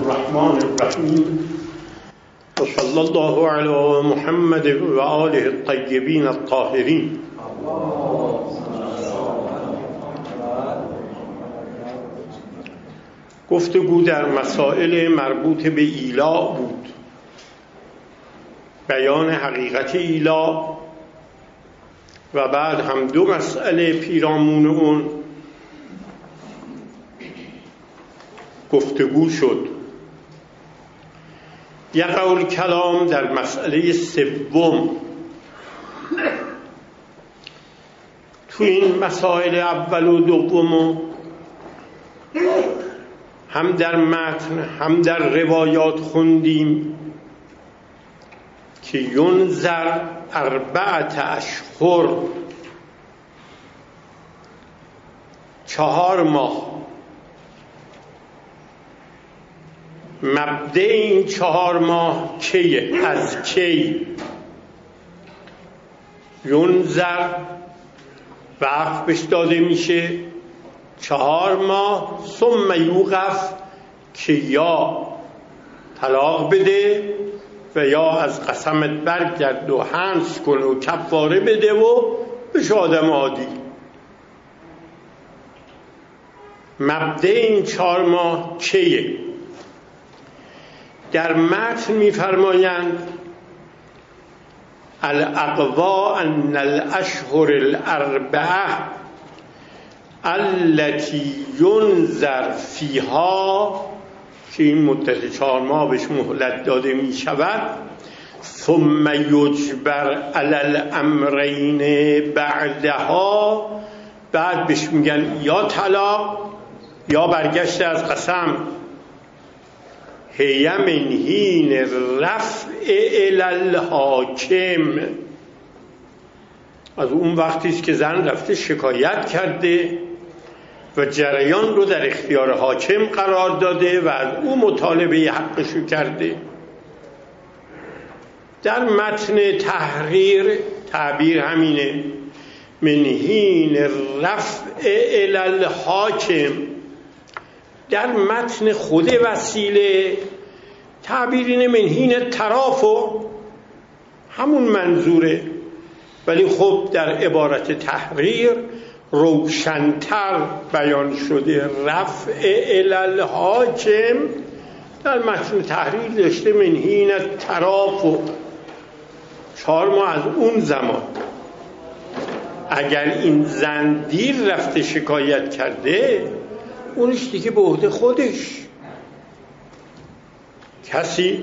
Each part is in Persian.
الرحمن الرحیم و صلی الله علی محمد و آله الطیبین الطاهرین. گفتگو در مسائل مربوط به ایلا بود، بیان حقیقت ایلا و بعد هم دو مسئله پیرامون اون گفتگو شد. یقع الکلام در مسئله سوم. تو این مسائل اول و دوم هم در متن هم در روایات خوندیم که ینظر 4 اشهر، 4 ماه. مبدأ این 4 ماه کیه؟ از کی؟ ینظر وقف بهش داده میشه 4 ماه، ثم یوقف که یا طلاق بده و یا از قسمت برگرد و حنث کنه و کفاره بده و بشه آدم عادی. مبدأ این 4 ماه کیه؟ در متن می‌فرمایند الاقوا ان الاشهر الاربعه التي ينظر فيها، که این مدت 4 ماه بهش مهلت داده می شود، ثم یجبر علی الامرین بعدها، بعد بهش میگن یا طلاق یا برگشت از قسم. هی من حین رفع الی الحاکم، از اون وقتی است که زن رفته شکایت کرده و جریان رو در اختیار حاکم قرار داده و از او مطالبه حقشو کرده. در متن تحریر تعبیر همینه، من حین رفع الی الحاکم. در متن خود وسیله تعبیر اینه من حین ترافع، همون منظوره، ولی خب در عبارت تحریر روشن‌تر بیان شده. رفع الی الحاکم در متن تحریر داشته من حین ترافع، 4 ماه از اون زمان. اگر این زن دیر رفته شکایت کرده، اونش دیگه به عهده خودش، کسی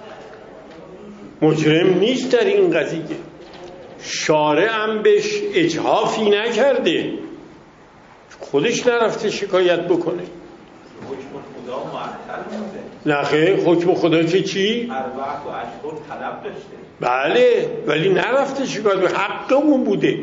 مجرم نیست در این قضیه. شارع هم بهش اجحافی نکرده، خودش نرفته شکایت بکنه. حکم خدا معطل بوده. نه خیر، حکم خدا که چی؟ 4 اشهر طلب داشته. بله، ولی نرفته شکایت بکنه، حق اون بوده.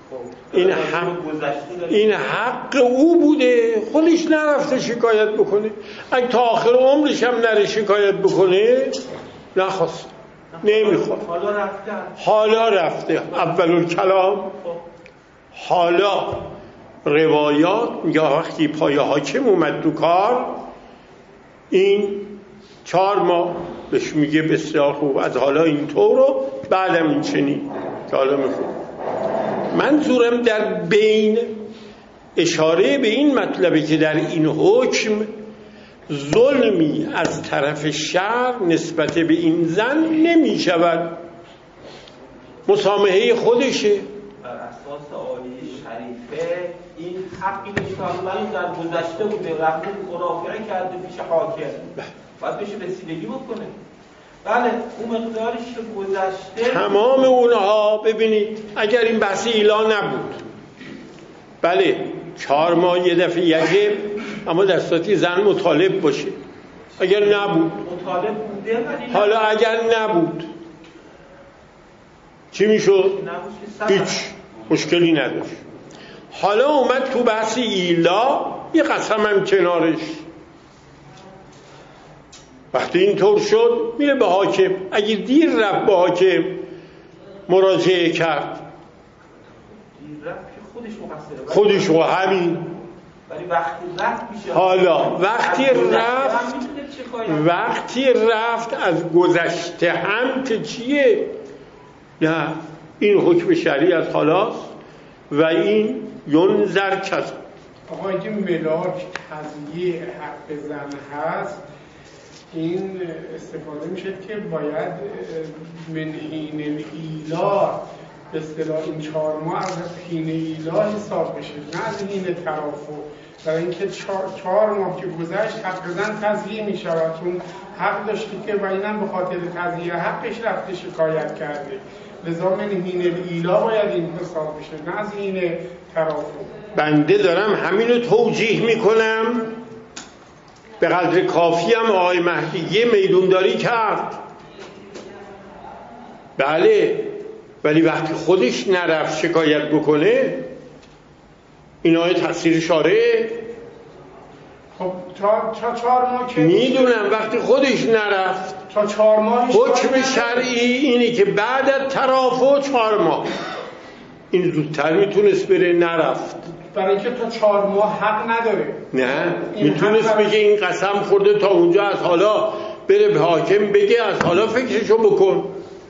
این حق او بوده، خودش نرفته شکایت بکنه. اگه تا آخر عمرش هم نره شکایت بکنه، نخواست، نمیخواد. حالا رفته اول الکلام. حالا روایات میگه وقتی پای حاکم اومد تو کار، این 4 ماه بهش میگه بسیار خوب، از حالا اینطور رو بعدم این چنین که حالا میخواد. منظورم در بین اشاره به این مطلبه که در این حکم ظلمی از طرف شرع نسبت به این زن نمی شود، مسامحه خودشه. بر اساس عالی شریفه این حقی نشان در گذشته بوده، رفته مرافعه کرده پیش حاکم، باید بشه رسیدگی بکنه. بله، اون مقدارش که گذشته تمام اونها. ببینید اگر این بحث ایلا نبود، بله 4 ماه یه دفعه یجب، اما در صورتی زن مطالب باشه. اگر نبود، مطالب بوده، حالا اگر نبود چی میشد؟ هیچ مشکلی نداشت. حالا اومد تو بحث ایلا، یه قسم هم کنارش. وقتی اینطور شد میره به حاکم. اگه دیر رفت به حاکم مراجعه کرد، خودش و همین ولی وقتی رفت میشه. حالا وقتی رفت از گذشته هم که چیه؟ نه، این حکم شرعی از خلاص و این ینظر کذا. آقا اگه ملاک تضییع حق زن هست، این استفاده میشه که باید من حین الایلاء به اصطلاح این 4 ماه از حین ایلاء حساب بشه، نه از حین ترافع. برای اینکه 4 ماه که گذشت حق زن تضییع میشود، چون حق داشتی که و اینم به خاطر تضییع حقش رفته شکایت کرده، لذا من حین الایلاء باید این حساب بشه، نه از حین ترافع. بنده دارم همینو توجیه میکنم، به قدر کافی هم آقای مهدی میدونداری کرد، بله، ولی وقتی خودش نرفت شکایت بکنه این آیه تفسیر شارعه. خب تا 4 ماه که میدونم وقتی خودش نرفت، تا 4 ماه حکم شرعی اینی که بعد از ترافع 4 ماه، این زودتر میتونست بره، نرفت. برای اینکه تا 4 ماه حق نداره. نه، میتونست بگه این قسم خورده تا اونجا، از حالا بره به حاکم بگه از حالا فکرشو بکن.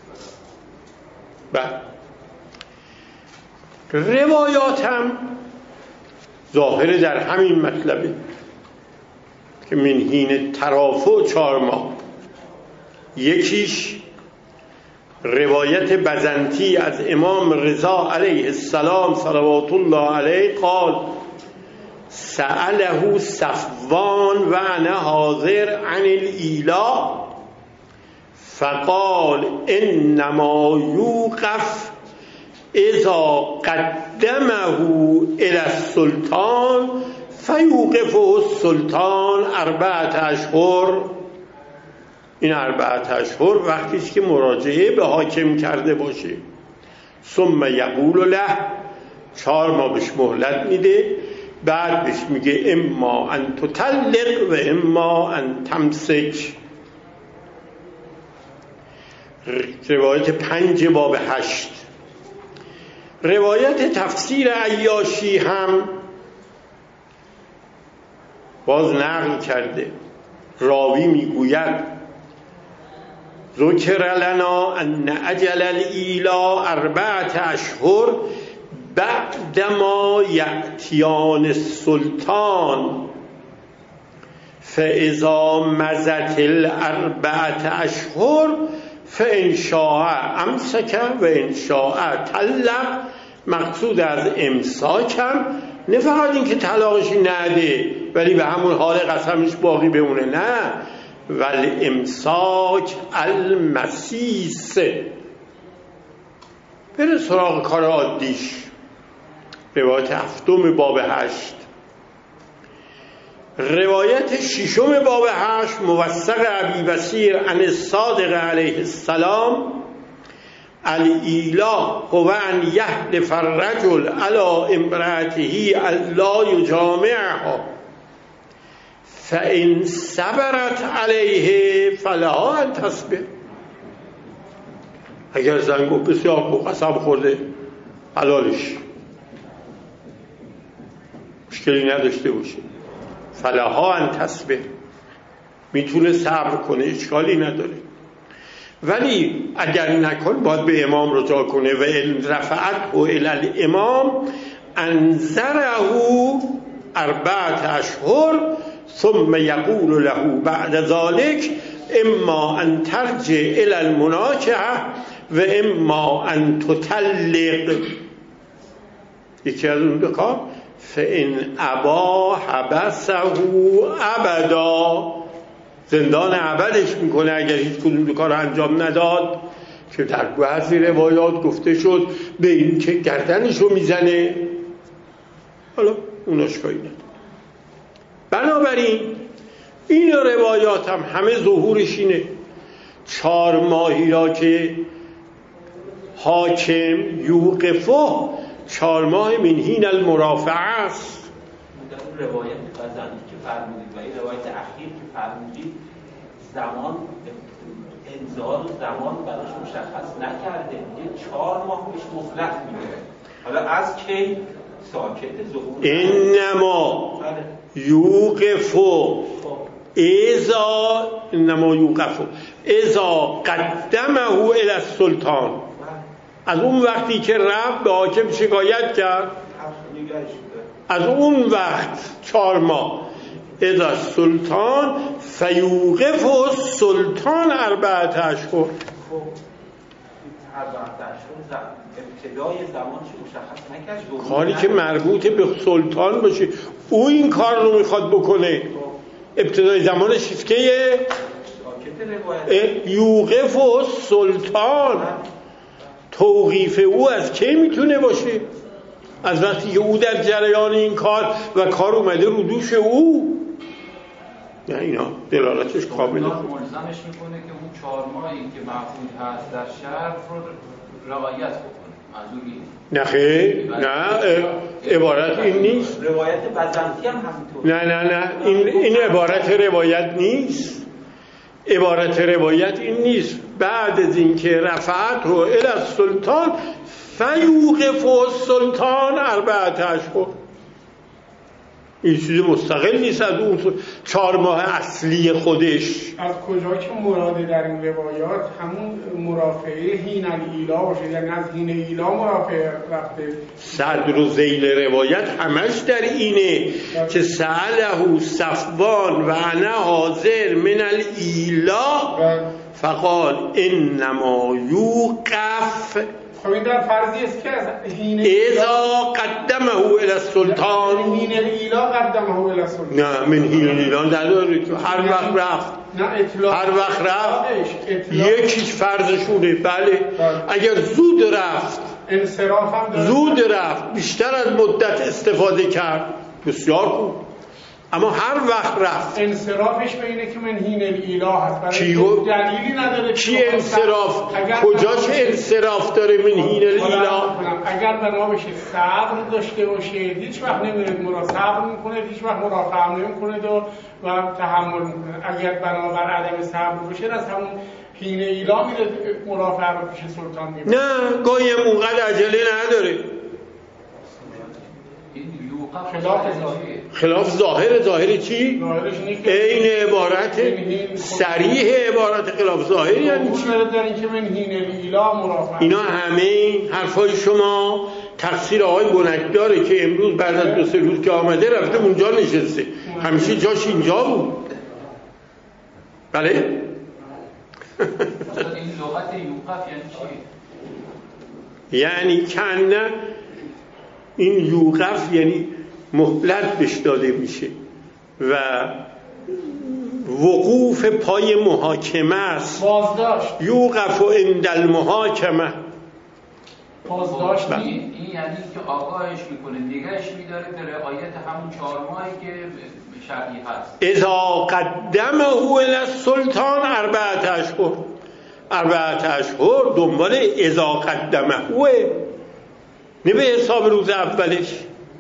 روایات هم ظاهر در همین مطلبه که من حین ترافع 4 ماه. یکیش روایت بزنطی از امام رضا علیه السلام صلوات الله علیه قال سأله صفوان و انا حاضر عن الایلاء فقال انما یوقف اذا قدمه الى السلطان فیوقفه السلطان 4 اشهر. این 4 اشهر وقتیست که مراجعه به حاکم کرده باشه. ثم یقول له 4 ماه بهش مهلت میده، بعد بهش میگه اما ان تطلق و اما ان تمسک. روایت 5 باب 8. روایت تفسیر عیاشی هم باز نقل کرده، راوی میگوید ذکر لنا ان اجل الایلاء 4 اشهر بعدما یأتیان السلطان فاذا مضت 4 اشهر فان شاء امسک و ان شاء طلق. مقصود از امساک هم نه فقط این که طلاقش نده ولی به همون حال قسمش باقی بمونه، نه، ولی امساک المسیس. بره سراغ کار عادیش. روایت 7 باب 8. روایت 6 باب 8 موثق ابی بصیر عن الصادق علیه السلام الایلاء هو ان یحلف الرجل علی امرأته الا یجامعها فان صبرت علیه فلها ان تصبر. اگر زن گفت بسیار قسم خورده حلالش، مشکلی نداشته باشه، فلها ان تصبر، میتونه صبر کنه، اشکالی نداره. ولی اگر نکن باید به امام رجوع کنه. و رفعت و الی الامام انذره 4 اشهر ثم یقول له بعد ذلك اما ان ترجع الی المناکحه و اما ان تطلق. یکی از اون 2 کار فان ابا حبسه ابدا، زندان ابدش میکنه اگر هیچ کدوم 2 کار انجام نداد، که در بعضی روایات گفته شد به این که گردنشو میزنه، حالا اوناش کاری نداره. بنابراین این روایات هم همه ظهورش اینه 4 ماهی را که حاکم یوقفه 4 ماه من حین المرافعه است. در روایت بزنطی که فرمودید و این روایت اخیر که فرمودید زمان انذار زمان براش مشخص نکرده، یه 4 ماه بهش مهلت میده. حالا از کی ساکت ظهور انما یوقف اذا قدمه الی السلطان. از اون وقتی که رفت به حاکم شکایت کرد، از اون وقت 4 ماه اذا السلطان فیوقف السلطان 4 اشهر. ابتدای زمانش مشخص نکرد، کاری که مربوط به سلطان باشه او این کار رو میخواد بکنه. ابتدای زمانش چیست که یوقف السلطان، توقیف او از کی میتونه باشه؟ از وقتی که او در جریان این کار و کار اومده رو دوش او. نه اینا دلالتش کامله. ملزمش میکنه که اون 4 ماهی که محفوظ هست در شهر رو روایت بکنه. نه خیر، نه عبارت این نیست. روایت بزنطی هم همینطور. نه این عبارت روایت نیست. عبارت روایت این نیست. بعد از اینکه رفعت رو الی السلطان فیوقف السلطان 4 اشهر. این چیز مستقل نیست از اون 4 ماه اصلی خودش. از کجا که مراده در این روایات همون مرافعه حین الایلا باشه، یعنی از حین ایلا مرافعه رفته. صدر و ذیل روایت همش در اینه که سأله صفوان و انا حاضر من الایلا فقال انما یوقف. خب این در فرضی است که از حین اذا قدمه الی السلطان، حین الایلا قدمه الی السلطان. نه من حین الایلا نداره که هر وقت رفت. نه اطلاق، هر وقت رفت یکیش فرضشونه. بله اگر زود رفت، انصراف هم داره، زود رفت، بیشتر از مدت استفاده کرد، بسیار خوب. اما هر وقت رفت انصرافش به اینه که من حین الایلا هست. برای دلیلی نداره. چی انصراف؟ کجاش انصراف داره من حین الایلا؟ اگر بنا بشه صبر داشته باشه هیچ وقت نمیرید صبر میکنه، هیچ وقت مرافعه نمیکنه و تحمل میکنه. اگر بنابر عدم صبر باشه از همون حین الایلا میره مرافعه رو پیش سلطان میبره. نه گاهی هم اونقدر عجله نداره. خلاف ظاهر چی؟ این عبارت صریح عبارت خلاف ظاهر یعنی چی؟ اینا همه حرفای شما تقصیر آقای بنکداره که امروز بعد از 2-3 روز که آمده رفته اونجا نشسته. همیشه جاش اینجا بود. بله؟ این لغت یوقف یعنی چی؟ یعنی کنه این یوقف یعنی مهلت بهش داده میشه و وقوف پای محاکمه است. بازداشت. یوقف عند المحاکمه. بازداشت. این یعنی که آگاهش میکنه، نگهش میداره به رعایت همون 4 ماهی که شرعی هست. اذا قدمه الی السلطان 4 اشهر. 4 اشهر دنبال اذا قدمه نه به حساب روز اولش.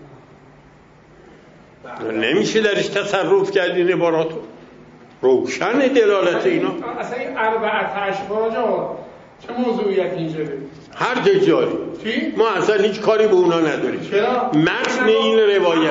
نمیشه درش تصرف کرد. این عباراتو روشن دلالت اینا. اصلا این 4 اشهر چه موضوعیت اینجا داره؟ هر جا جاری. ما اصلا هیچ کاری به اونا نداریم. چرا؟ متن این روایت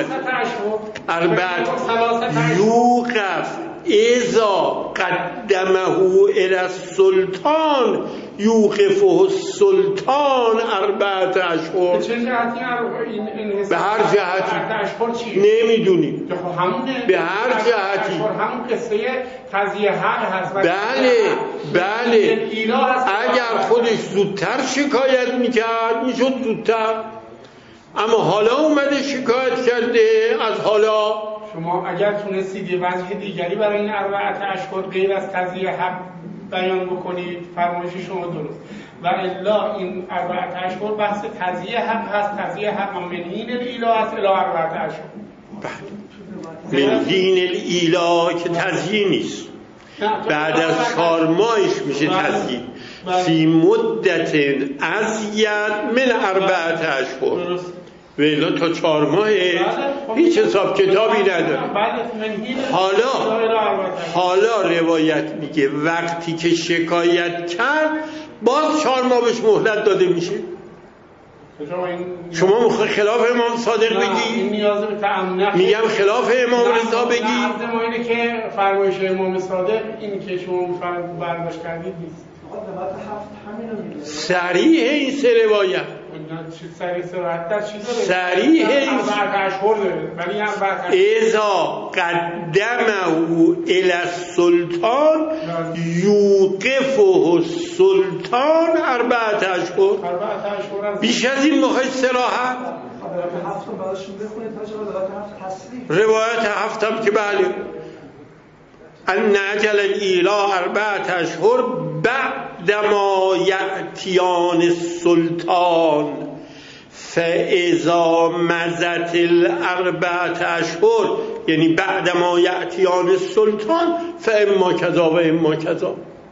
4 یوقف اذا قدمه الی السلطان یوقفه السلطان 4 اشهر. به هر جهتی نمیدونیم. به هر جهتی همون قصه قضیه حق هست. بله اگر خودش زودتر شکایت میکرد میشد زودتر، اما حالا اومده شکایت کرده. از حالا شما اگر تونستید یه وجه دیگری برای این 4 اشهر غیر از قضیه حق بیان بکنید فرمایش شما درست، و الا این 4 اشهر بحث قضیه حق هست. قضیه حق من حین الایلا است الی 4 اشهر. من حین الایلا که تزیین نیست، بعد از 4 ماهش میشه تزیین. فی مدت ازید من 4 اشهر. ولی تا 4 ماه هیچ حساب کتابی نداره. حالا روایت میگه وقتی که شکایت کرد باز 4 ماه بهش مهلت داده میشه. شما میخوای خلاف امام صادق بگی؟ این نیاز به تأمل. میگم خلاف امام رضا بگی؟ عرض ما اینه که فرمایش امام صادق این که شما برداشت کردید نیست. صریح این سه روایت صریح این اذا قدمه الی السلطان یوقفه السلطان 4 اشهر. بیش از این میخوای صراحت؟ روایت 7 هم که بله ان اجل الاله 4 اشهر بعد ما یأتیان السلطان فاذا مضت 4 اشهر، یعنی بعد ما یأتیان السلطان فاما کذا و اما کذا.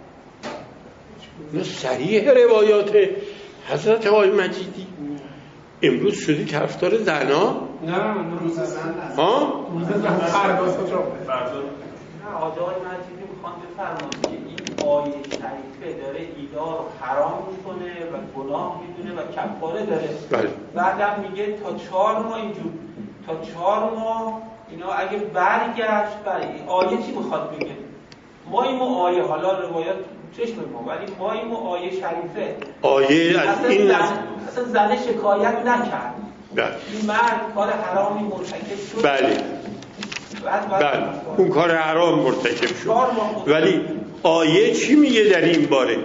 صریح روایات حضرت آقای مجیدی. امروز شدی طرفدار زنا؟ نه روز زن. ها؟ روز زن فردا. آقای مجیدی میخوان بفرمایند که این آیه شریفه داره ایلا رو حرام میکنه و گناه میدونه و کفاره داره. بله. بعدم میگه تا 4 ماه اینجور، تا 4 ماه اینا اگه برگشت آیه چی میخواد بگه؟ ما این آیه حالا روایات چشم ما، ولی ما این آیه شریفه آیه از این اصلا زن شکایت نکرد. بله. این مرد کار حرامی مرتکب شد. بله. بله اون کار حرام مرتکب شد، ولی آیه چی میگه در این باره؟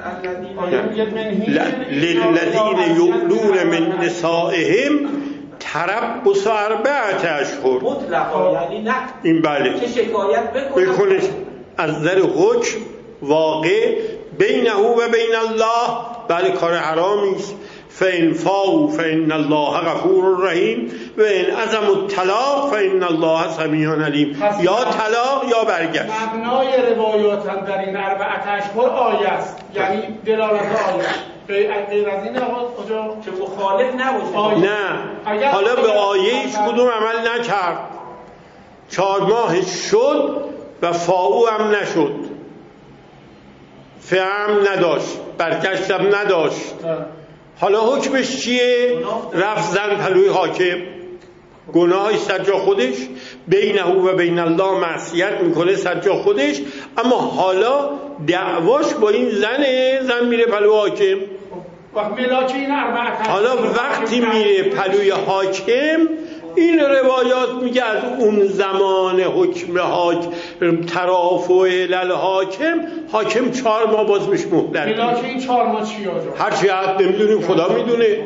للذین یؤلون من نسائهم تربص 4 اشهر. مطلقا یعنی نه این بله که شکایت بکنه از نظر حکم واقع بینه و بین الله، بله کار حرامی است. فإن فاءوا فإن الله غفور رحیم و ان عزموا الطلاق فإن الله سمیع علیم. یا طلاق یا برگشت. مبنای روایات هم در این 4 اشهر آیه است، یعنی دلالت آیه. غیر از این آقا کجا که مخالف نباشه. نه حالا به آیه هیچ کدوم عمل نکرد، 4 ماه شد و فاو هم نشد، فهم نداشت، برگشتم نداشت. حالا حکمش چیه؟ رفت زن پلوی حاکم، گناهی سر جا خودش، بینه و بین الله معصیت میکنه سر جا خودش، اما حالا دعواش با این زن میره پلوی حاکم. حالا وقتی میره پلوی حاکم، این روایات میگه از اون زمان حکم ترافع الالحاکم، حاکم 4 ماه باز میشه مهلت. ملاک این 4 ماه چی آجا؟ هرچی حد نمیدونیم، خدا میدونه.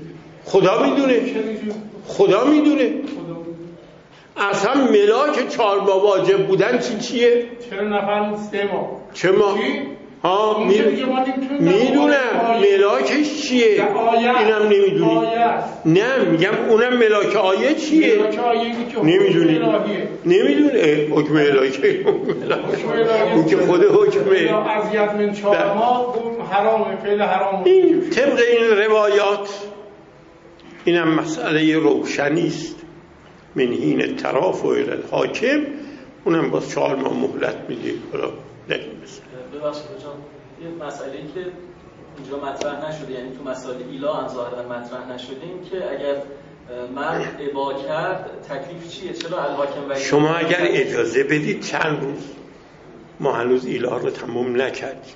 خدا میدونه اصلا ملاک 4 ماه واجب بودن چیه؟ چرا نفرمود 3 ماه؟ چه ماه؟ ها میدونم ملاکش چیه، اینم نمیدونی. نه میگم اونم ملاک آیه چیه نمیدونه. حکم الهی اون که خود حکمه. اذیت من 4 ماه حرامه، فعل حرام. این طبق این روایات اینم مسئله روشنی است. من حین ترافع الحاکم، اونم باز 4 ماه مهلت میده. حالا ببخشید جان، یه مسئله‌ای که اینجا مطرح نشده، یعنی تو مسائل ایلا هم ظاهرا مطرح نشده، این که اگر مرد ابا کرد تکلیف چیه؟ چرا الحاکم و شما اگر اجازه بدید چند روز، ما هنوز ایلا رو تمام نکردیم،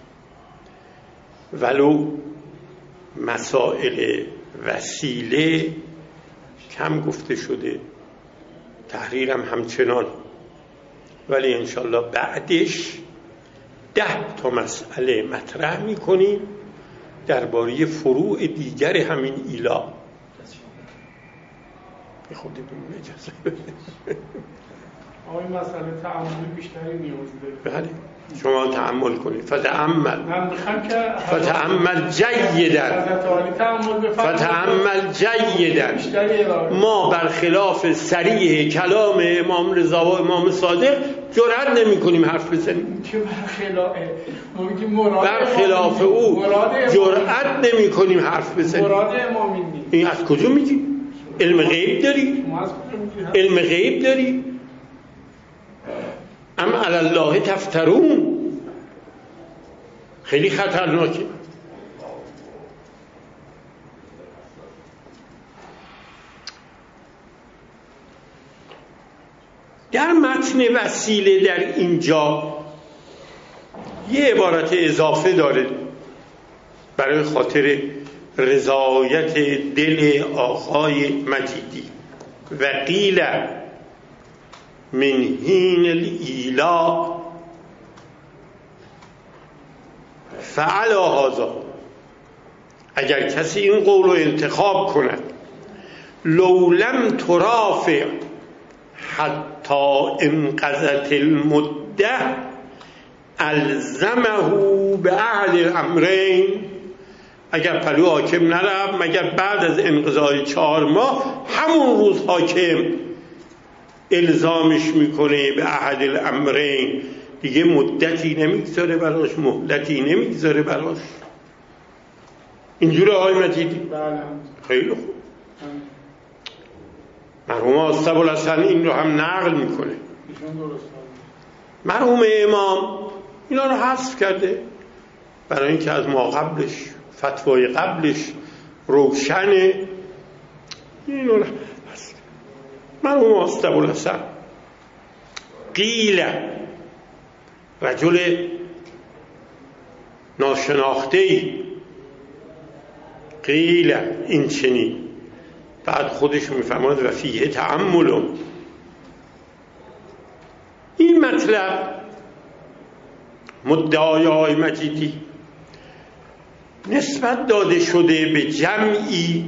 ولو مسائل وسیله کم گفته شده، تحریرم همچنان، ولی انشالله بعدش 10 تا مسئله مطرح میکنیم درباره فروع دیگر همین ایلا. به خودتون اجازه بدید. آقای مسئله تعامل بیشتری نیاز داره. بله شما تأمل کنید. فتأمل جیدا. ما برخلاف صریح کلام امام رضا و امام صادق جرأت نمی کنیم حرف بزنیم. برخلاف او جرأت نمی کنیم حرف بزنیم. این از کجا میگی؟ علم غیب داری؟ علم غیب داری؟ ام علی الله تفترون. خیلی خطرناکه. در متن وسیله در اینجا یه عبارت اضافه داره برای خاطر رضایت دل آقای مجیدی. و قیل من حین الایلا فعلا هذا، اگر کسی این قول رو انتخاب کند، لو لم ترافع حتی انقضت المده الزمه به احد الامرین، اگر پلو حاکم نرفت مگر بعد از انقضای 4 ماه، همون روز حاکم الزامش میکنه به احد الامرین، دیگه مدتی نمیگذاره براش، مهلتی نمیگذاره براش. اینجوره آقای مجیدی؟ بله. خیلی خوب. مرحوم آستاب‌الحسن این رو هم نقل میکنه. مرحوم امام اینا رو حذف کرده برای اینکه از ما قبلش، فتوای قبلش روشنه، این رو حذف. مرحوم آستاب‌الحسن قیل رجل ناشناخته‌ای، قیل این چنین، بعد خودش میفرماد و فیه تأمل. این مطلب مدعای آقای مجیدی نسبت داده شده به جمعی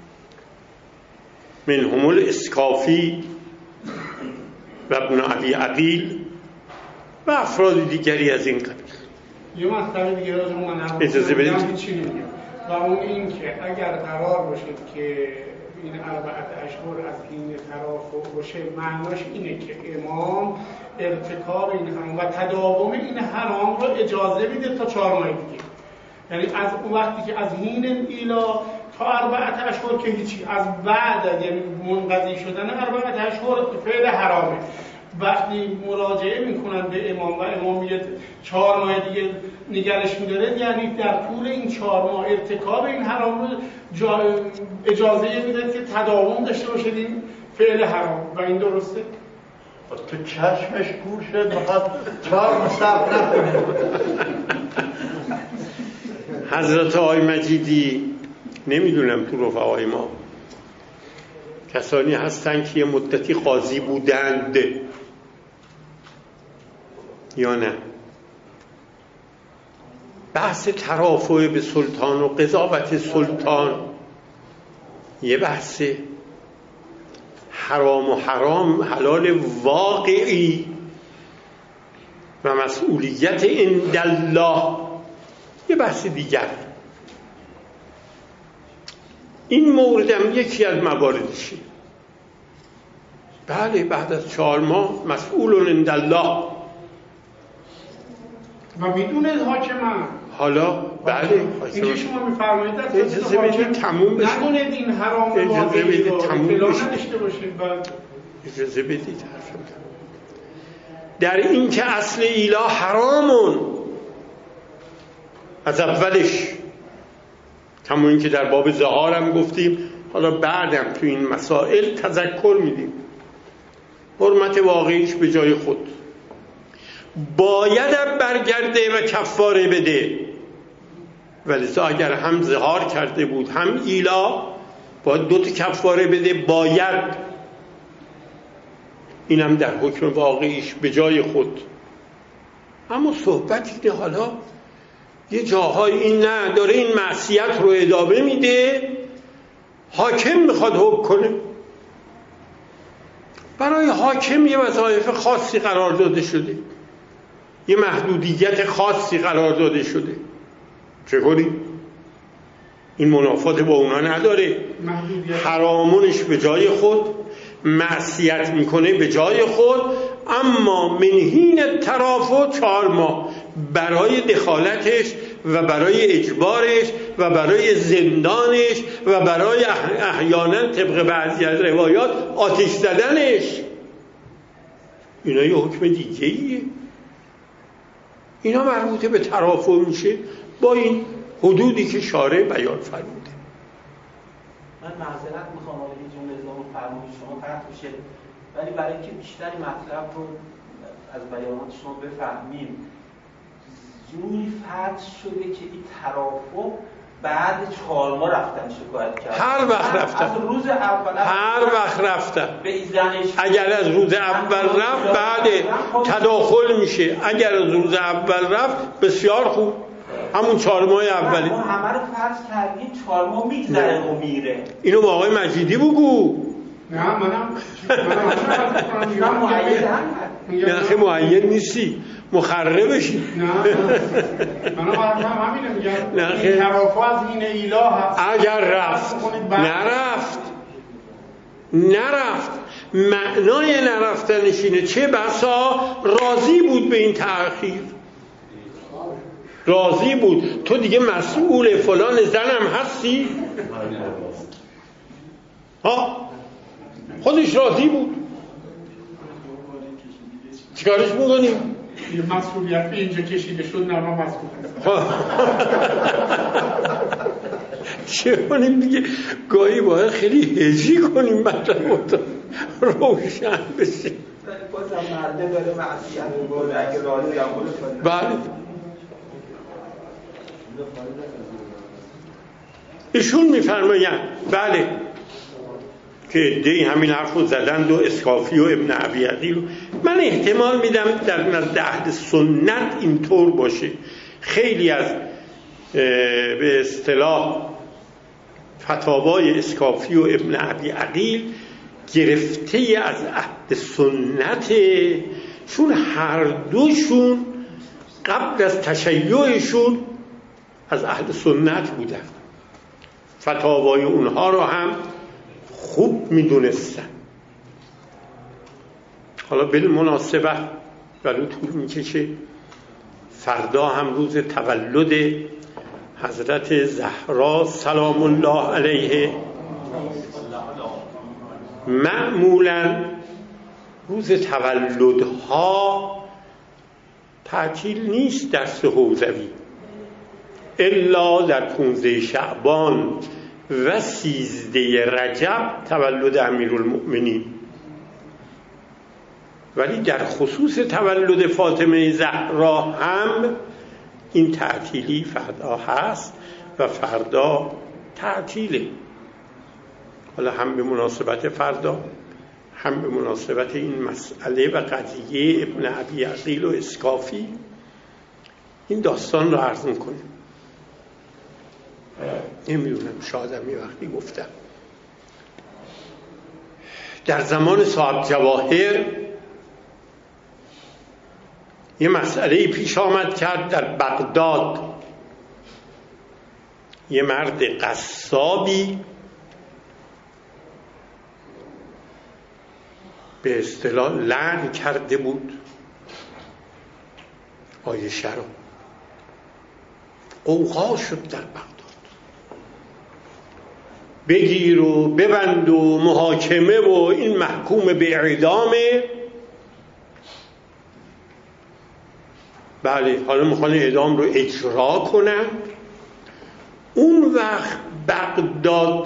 منهم الاسکافی و ابن ابی عقیل و افراد دیگری از این قبیل. یه مطلب دیگه راجع من اجازه بدید و اون این که اگر قرار باشه که این 4 اشهر از این ترافع باشه، معناش اینه که امام ارتکاب این حرام و تداوم این حرام رو اجازه میده تا 4 ماه دیگه. یعنی از اون وقتی که از حین ایلا تا 4 اشهر که هیچی، از بعد یعنی منقضی شدن 4 اشهر فعل حرامه. وقتی مراجعه میکنن به امام و امام میگه 4 ماه دیگه نگرش میداره، یعنی در طول این 4 ماه ارتکاب این حرام رو اجازه میده که تداوم داشته باشید این فعل حرام. و این درسته؟ تو چشمش کور شد میخواد 4 ماه صبر نکنه. حضرت آقای مجیدی نمیدونم تو رفقای ما کسانی هستن که یه مدتی قاضی بودند یا نه. بحث ترافع به سلطان و قضاوت سلطان یه بحث حرام و حرام حلال واقعی و مسئولیت عند الله یه بحث دیگر. این موردم یکی از مواردشه. بله بعد از 4 ماه مسئول عند الله و میدونه حاکم. حالا بله اینجا شما میفرمایید در اجازه بدید تموم بشه، نکنید این حرام اجازه بدید تموم بشه، نداشته باشید. اجازه بدید حرفم در این که اصل ایلا حرامون از اولش، همون این که در باب ظهار هم گفتیم، حالا بعدم تو این مسائل تذکر میدیم، حرمت واقعیش به جای خود باید برگرده و کفاره بده. ولذا اگر هم ظهار کرده بود هم ایلا باید 2 کفاره بده، باید. اینم در حکم واقعیش به جای خود. اما صحبت اینه حالا یه جاهای این نه داره این معصیت رو ادامه میده، حاکم میخواد حکم کنه. برای حاکم یه وظایف خاصی قرار داده شده، یه محدودیت خاصی قرار داده شده. چه کنیم؟ این منافات با اونا نداره. حرامونش به جای خود، معصیت میکنه به جای خود، اما منهین ترافع 4 ماه برای دخالتش و برای اجبارش و برای زندانش و برای احیانا طبق بعضی از روایات آتش زدنش. اینا یه حکم دیگه ایه. اینا مربوط به ترافع میشه با این حدودی که شارع بیان فرموده. من معذرت میخوام، این جمله اضافه فرمودید شما پرت میشه ولی برای اینکه بیشتری مطلب رو از بیانات شما بفهمیم، جوری فتح شده که این توافق بعد 4 ماه رفتن شکایت کردن. هر وقت رفتن، از روز اول هر وقت رفتن. به زنش اگر از روز اول رفت بعد تداخل میشه، اگر از روز اول رفت بسیار خوب، همون 4 ماه اولی. ما همه رو فرض کردیم 4 ماه میگذره و میره. اینو با آقای مجیدی بگو. نه منم نه خیلی معید نیستی، مخرب بشی. نه منم همینه میگم، این توافق از این ایلا هست. اگر رفت نرفت معنای نرفتنش اینه چه بسا راضی بود به این تأخیر، راضی بود. تو دیگه مسئول فلان زنم هستی؟ ها خودش راضی بود، چیکارش میکنیم؟ یه مسئولیت به اینجا کشیده شد، نه ما مسئول چه کنیم دیگه؟ گاهی باید خیلی هجی کنیم مطلب روشن بشه. بازم مرده داره معصیت می‌کنه، اگه راضی هم باشه. بله ایشون میفرمایند بله که دی همین حرف رو زدند و اسکافی و ابن ابی عقیل. من احتمال میدم در نزد اهل سنت اینطور باشه. خیلی از به اصطلاح فتاوای اسکافی و ابن ابی عقیل گرفته از اهل سنت، چون هر دوشون قبل از تشیعشون از اهل سنت بودن، فتاوای اونها رو هم خوب میدونستن. حالا بالمناسبه ولو طول میکشه، فردا هم روز تولد حضرت زهرا سلام الله علیه، معمولا روز تولدها تعطیل نیست درس حوزوی، الا در 15 شعبان و 13 رجب تولد امیرالمؤمنین. ولی در خصوص تولد فاطمه زهرا هم این تعطیلی فردا هست و فردا تعطیله. حالا هم به مناسبت فردا، هم به مناسبت این مسئله و قضیه ابن ابی عقیل و اسکافی این داستان رو عرض می‌کنیم. نمیدونم شاید یه وقتی گفتم در زمان صاحب جواهر یه مسئله پیش آمد کرد. در بغداد یه مرد قصابی به اصطلاح لعن کرده بود عایشه رو. قوقا شد در بغداد، بگیر و ببند و محاکمه و این محکوم به اعدامه. بله حالا میخوان اعدام رو اجرا کنن. اون وقت بغداد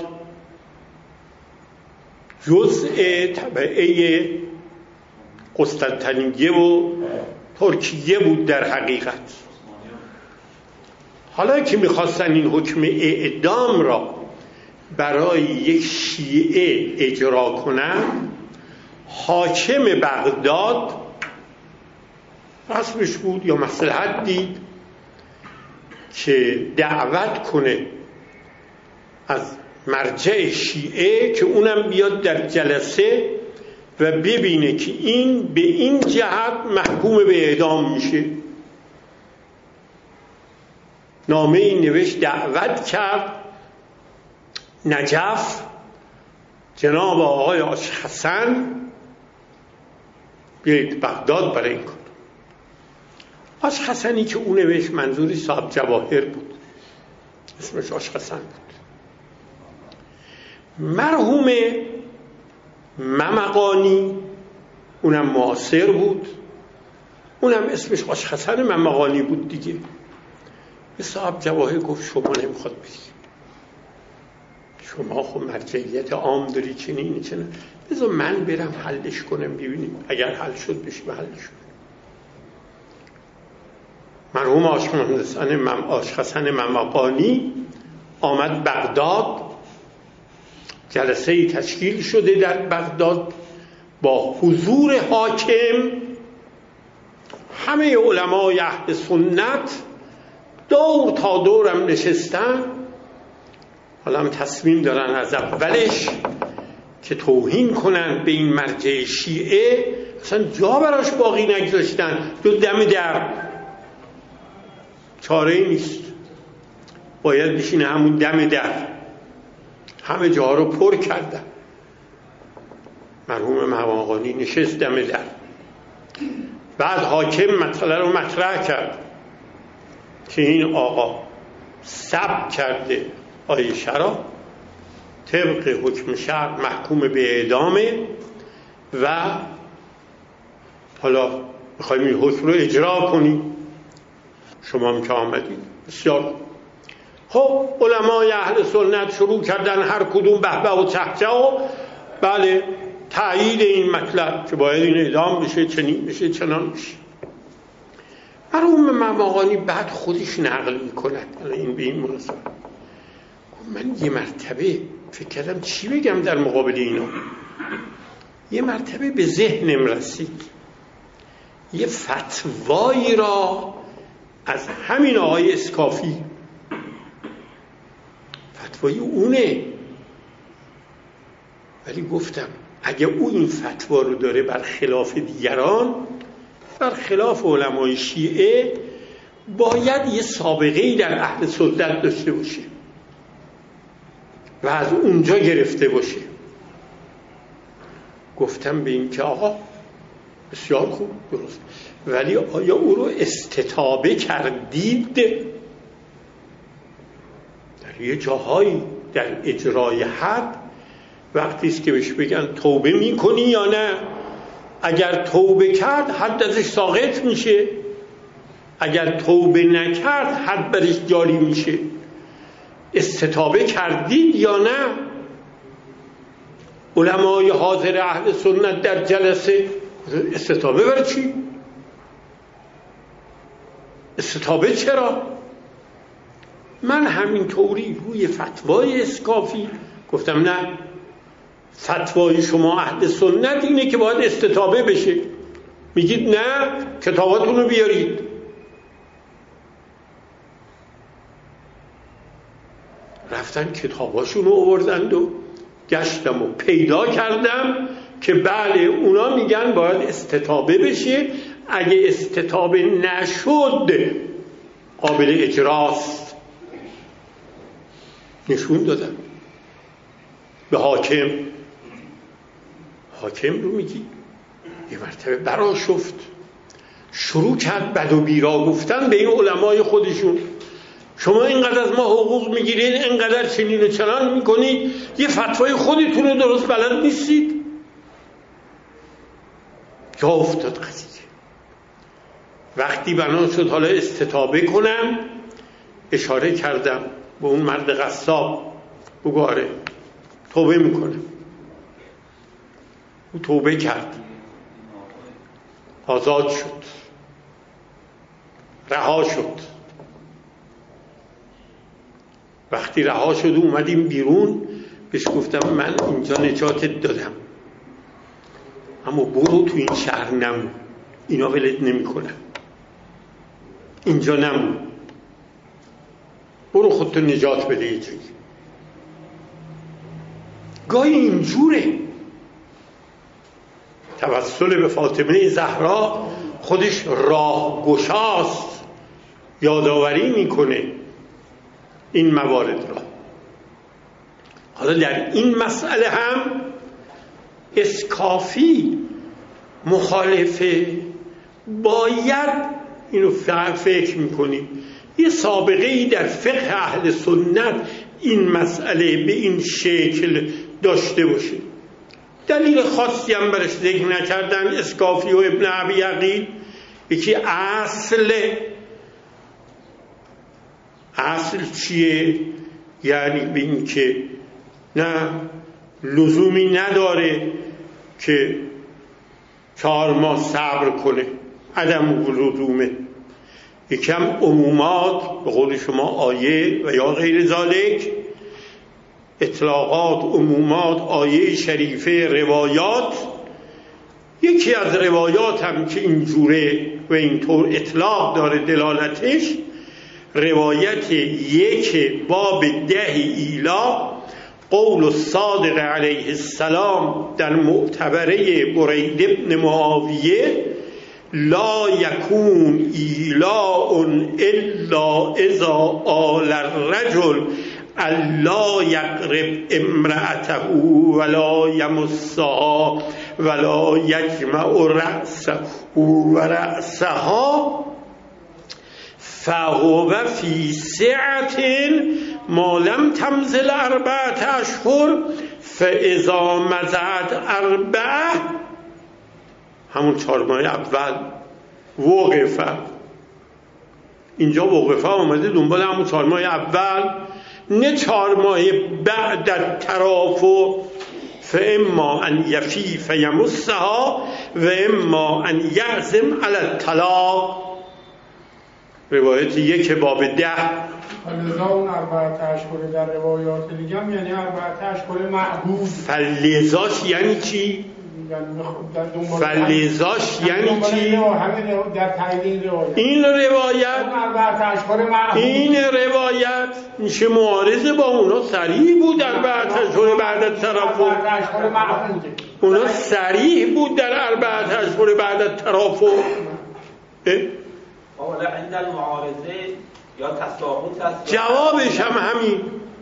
جزء تبعه قسطنطنیه و ترکیه بود در حقیقت. حالا که میخواستن این حکم اعدام را برای یک شیعه اجرا کنن، حاکم بغداد رسمش بود یا مصلحت دید که دعوت کنه از مرجع شیعه که اونم بیاد در جلسه و ببینه که این به این جهت محکوم به اعدام میشه. نامه این نوشت، دعوت کرد نجف جناب آقای آشحسن بیایید بغداد برای این کار. آشحسنی که اون نوشت منظوری صاحب جواهر بود، اسمش آشحسن بود. مرحوم ممقانی اونم معاصر بود، اونم اسمش آشحسن ممقانی بود دیگه. به صاحب جواهر گفت شما نمیخواد بدید، شما خب مرجعیت عام داری چنین بذار من برم حلش کنم ببینیم اگر حل شد بشه حل شد. مرحوم آج حسن ممقانی آمد بغداد، جلسه تشکیل شده در بغداد با حضور حاکم. همه علمای اهل سنت دور تا دورم نشستن. حالا هم تصمیم دارن از اولش که توهین کنن به این مرجع شیعه، اصلا جا براش باقی نگذاشتن. دم در چاره نیست، باید بشینه همون دم در. همه جاها رو پر کردن. مرحوم ممقانی نشست دم در. بعد حاکم مسئله رو مطرح کرد که این آقا ثبت کرده عایشه را طبق حکم شرع محکوم به اعدامه و حالا میخوایم این حکم رو اجرا کنیم. شما هم که آمدید بسیار. خب علمای اهل سنت شروع کردن هر کدوم بهبه و چهچه و بله تأیید این مطلب که باید این اعدام بشه، چنین بشه، چنان بشه. مرحوم ممقانی بعد خودش نقل میکند این به این مناسبت. من یه مرتبه فکر کردم چی بگم در مقابل اینا. یه مرتبه به ذهنم رسید یه فتوایی را از همین آقای اسکافی، فتوای اونه، ولی گفتم اگه او این فتوا رو داره بر خلاف دیگران، بر خلاف علمای شیعه، باید یه سابقه‌ای در اهل سنت داشته باشه و از اونجا گرفته باشه. گفتم به این که آقا بسیار خوب، درست، ولی آیا او رو استتابه کردید؟ در یه جاهایی در اجرای حد وقتی است که بهش بگن توبه میکنی یا نه، اگر توبه کرد حد ازش ساقط میشه، اگر توبه نکرد حد برش جاری میشه. استتابه کردید یا نه؟ علمای حاضر اهل سنت در جلسه استتابه برای چی؟ استتابه چرا؟ من همینطوری روی فتوای اسکافی گفتم نه، فتوای شما اهل سنت اینه که باید استتابه بشه. میگید نه، کتاباتون رو بیارید. رفتن کتاباشون رو آوردند و گشتم و پیدا کردم که بله اونا میگن باید استتابه بشه، اگه استتابه نشد قابل اجراست. نشون دادم به حاکم. حاکم رو میگی یه مرتبه برا شفت، شروع کرد بد و بیرا گفتن به این علمای خودشون. شما اینقدر از ما حقوق میگیرید، اینقدر چنین و چنان میکنید، یه فتوای خودتون رو درست بلد نیستید. جا افتاد قضیه. وقتی بنا شد حالا استتابه کنم، اشاره کردم به اون مرد قصاب، بگاره توبه میکنم. او توبه کرد، آزاد شد، رها شد. وقتی رها شد اومدیم بیرون، بهش گفتم من اینجا نجاتت دادم، اما برو تو این شهر نمون، اینا ولت نمی کنن، اینجا نمون، برو خودتو نجات بده یه جایی. گاهی اینجوره. توسل به فاطمه زهرا خودش راهگشاست، یادآوری میکنه این موارد را. حالا در این مسئله هم اسکافی مخالفه. باید اینو فکر میکنیم یه سابقه ای در فقه اهل سنت این مسئله به این شکل داشته باشه. دلیل خاصی هم برش ذکر نکردن اسکافی و ابن ابی عقیل. یکی اصل چیه؟ یعنی به این که نه لزومی نداره که 4 ماه صبر کنه، عدم لزومه. یکم عمومات به قول شما آیه و یا غیر ذالک، اطلاقات، عمومات، آیه شریفه، روایات. یکی از روایات هم که اینجوره و اینطور اطلاق داره دلالتش، روایت 1 باب 10 ایلا، قول الصادق علیه السلام در معتبره برید ابن معاویه: لا یکون ایلاء الا اذا آل الرجل الا یقرب امرأته ولا یمسها ولا یجمع رأسه و رأسها فهو فی سعة ما لم تمزل 4 اشهر فاذا مضت 4، همون 4 ماه اول وقفه. اینجا وقفه آمده دنبال همون 4 ماه اول، نه 4 ماه بعد الترافع. فاما ان یفی فیمسها و اما ان یعزم علی الطلاق. روایت 1 باب 10. فلذا اون 4 اشهر در روایات دیگه هم یعنی 4 اشهر معهود. فلذاش یعنی چی؟ فلذاش یعنی چی؟ این روایت میشه معارضه با اونا. صریح بود در 4 اشهر بعد الترافع. اونا صریح بود در 4 اشهر بعد الترافع. حالا عند المعارضه یا تساقط هست. جوابش هم همین،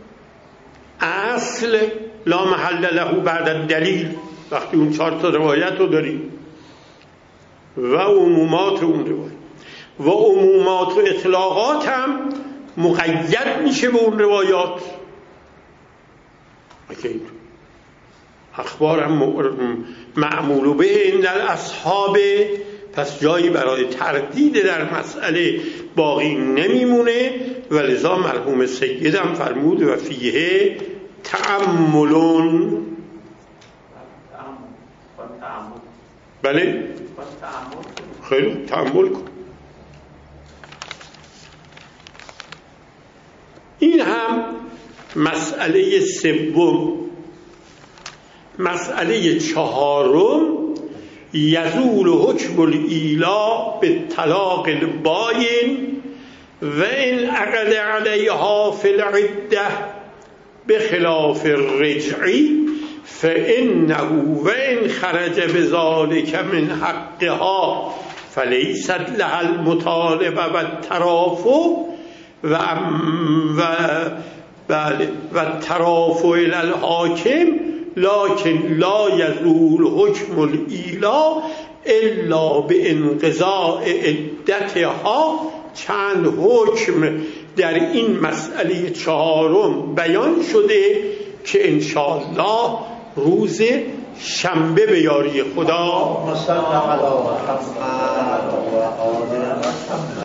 اصل لا محل له بعد الدلیل. وقتی اون 4 تا روایت رو داریم و عمومات اون روایت و عمومات و اطلاقات هم مقید میشه به اون روایات. اخبار هم معمول به این در اصحاب، پس جایی برای تردید در مسئله باقی نمیمونه. و لذا مرحوم سیدم فرمود و فیه تأملون. بله خیلی تأمل کن. این هم مسئله 3. مسئله 4: یزول حکم الایلا به طلاق الباین و این عقد علیها فی العده بخلاف الرجعی فإنه وإن خرج بذلك من حقها فليست لها المطالبه والترافع و الترافع إلى الحاكم لكن لا يزول حكم الإيلاء إلا بانقضاء عدتها. چند حکم در این مسئله 4 بیان شده که انشاءالله روز شنبه به یاری خدا